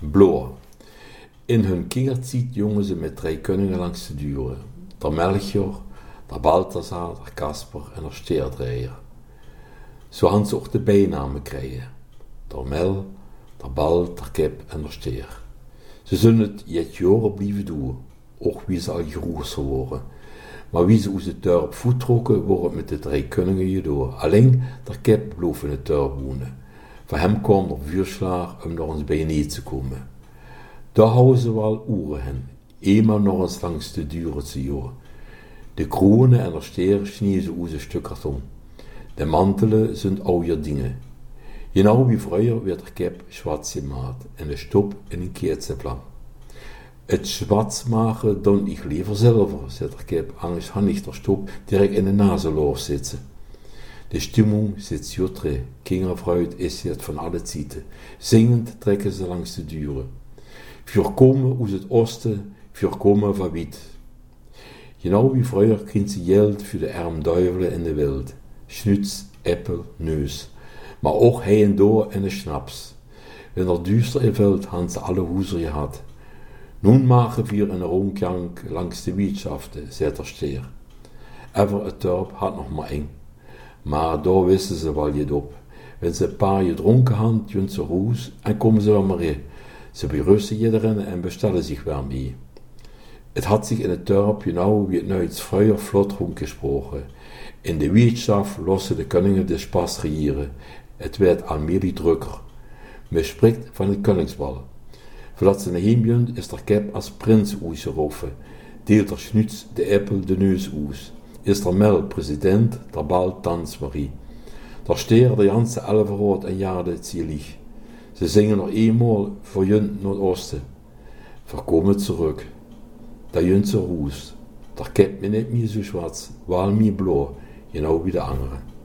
Bloor. In hun kindertijd jongen ze met 3 koningen langs de duren. Der Melchior, der Balthasar, der Kasper en der Steerdreier. Zo hadden ze ook de bijnamen krijgen. Der Mel, der Bal, der Kip en der Steer. Ze zullen het jet jaren blijven doen, ook wie ze al groter worden. Maar wie ze uit het dorp voettrokken, wordt met de 3 koningen gedaan. Alleen der Kip bleef in het dorp wonen. Voor hem kwam er vuurslaag om naar ons bij niet te komen. Daar houden ze wel uren hen, eenmaal nog eens langs de duren te joren. De kronen en de steer snijden ze uit een stuk karton. De mantelen zijn oude dingen. Genau wie vroeger werd de kip zwart gemaakt en de stop in een keertje plan. Het zwart maken dan ik liever zelf, zei de kip, anders had ik de stop direct in de nazenloor zitten. De stimmung zit jutre, kinderfruit is het van alle zieten. Zingend trekken ze langs de duren. Voorkomen uit het oosten, voorkomen van wit. Genau wie vroeger kreeg ze geld voor de arme duivelen in de wild. Schnuts, appel, neus. Maar ook hij en door en de schnaps. Wenn er duister in veld hadden ze alle hoezer gehad. Nun maken wir een rondklank langs de wietschaften, zei der steer. Ever het dorp had nog maar 1. Maar daar wisten ze wel je op. Wenn ze een paar gedronken hadden, gaan ze roes en komen ze weer maar in. Ze berusten iedereen en bestellen zich weer mee. Het had zich in het dorp genau wie het nu iets vroeger vlot rondgesproken. In de wietschaf lossen de koningen de spas regieren. Het werd allmählich drukker. Men spreekt van het koningsbal. Voordat ze naar heen bent, is der kip als prins uitgeroepen. Deelt der schnuts de appel de neus uit. Is der Mel president, der Bal Tanzmarie. Der Steer de ganze Elverhoort en jade zielig. Ze zingen nog eenmaal voor junt Noordoosten. Verkomen terug. Dat junt ze roest. Der kip me niet meer zo zwart, wel meer blauw, genau wie de anderen.